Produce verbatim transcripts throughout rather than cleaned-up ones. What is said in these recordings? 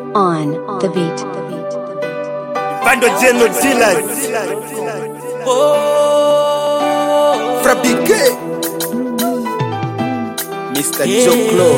on the beat. Bando General Dealers. Oh, Frabike. Mister yeah. Joklo.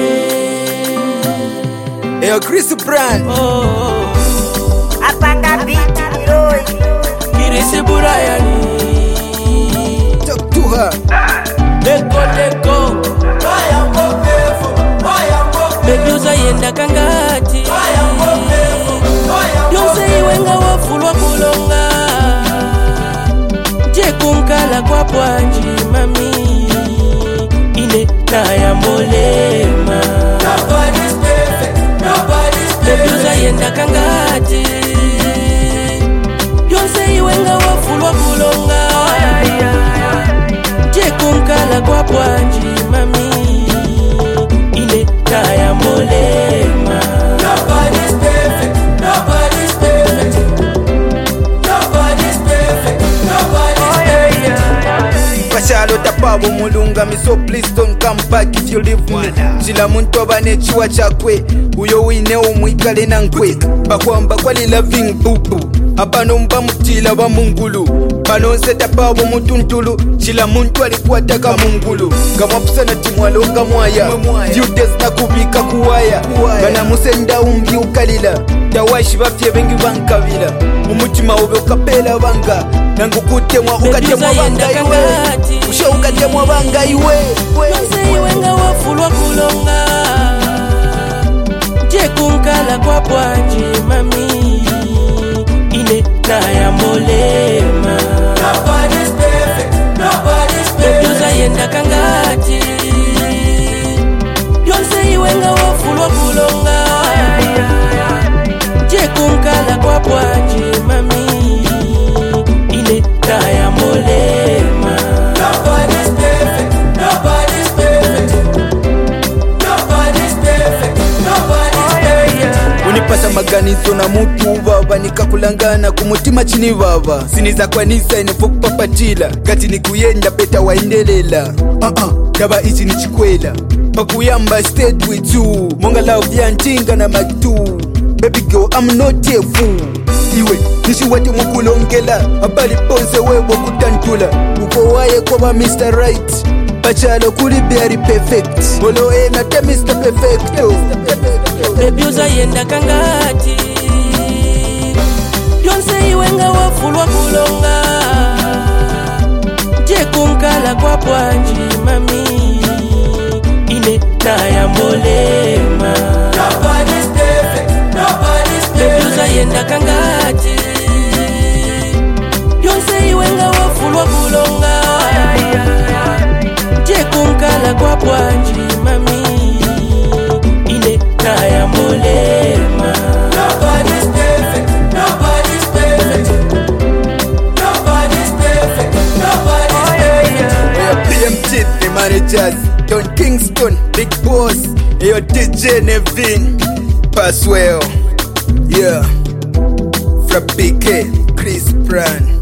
Eyo Chris Brand. Oh, Apaka beat boy. Kirisi Burayani. Talk to her. Leko leko. Waya mbopefu. Waya mbopefu. Baby uzayenda kangati. Waya mbopefu. Waya mbopefu. Yonse iwenga wafulwa kulonga. Je kunkala kwa pwanji mami. Ine na ya molema. Nobody's perfect. Nobody's perfect. Baby uzayenda kangati. Yonse iwenga wafulwa kulonga. Je kunkala kwa pwanji mami. Ine na ya molema. Nobody's perfect. Nobody's perfect. Nobody's perfect. Nobody's perfect. Pachalo tapabo mulunga me, so please don't come back if you leave me. Chila muntu abane chiwa chakwe. Uyo wine umwikale na nkwe. Bakwamba kwali loving bubu. Abano mba mutila wa mungulu. Bano seta pabo mutuntulu. Chila muntu alikuataka mungulu. Kama pusana timwalo kamwaya. Judes na kubika kuwaya. Bana musenda umbi ukalila. Tawashi bafye bengi bankabila. Umutima ube ukapela banga. Nangu kutemwa ukatemwa banga iwe. Usha ukatemwa banga iwe. Yonse iwenga wafulwa kulonga. Je kunkala kwa pwanji mami. Ine na ya molema. Nobody's perfect. Nobody's perfect. Baby uzayenda kangati. Yonse iwenga wafulwa kulonga. Je kunkala kwa pwanji mami. Ine na ya molema. Nobody's perfect. Nobody's perfect. Nobody's perfect. Nobody's perfect. Unipasa maganizo na mutu baba. Nikakulangana kumutima chini baba. Siniza kwa nisa inefukupapatila. Gati ni kuyenda peta waindelela. uh -uh, Daba ichi ni chikwela. Pakuyamba stayed with you. Monga love ya ntinga na matu. Baby girl, I'm not a fool. Iwe, nishi wate mukulongela. Abali ponse wewe kutantula. Uko waye kwa Mister Right. Pachalo kuli very perfect. Bolo e na te Mister Perfecto. Baby uzayenda kangati. Yonse iwenga wafulwa kulonga. Je kunkala kwa pwanji mami. Ine na ya molema. Nobody's perfect. Nobody's perfect. Baby uzayenda kangati. Yonse iwenga wafulwa kulonga. Je kunkala kwa pwanji mami. Ine na ya molema. Nobody's perfect. Nobody's perfect. Nobody's perfect. Nobody's perfect. Eyo P M T, the managers. Don Kingston, Big Boss. Eyo D J Nevin. Passwell. Yeah. Frabike, Chris Brand.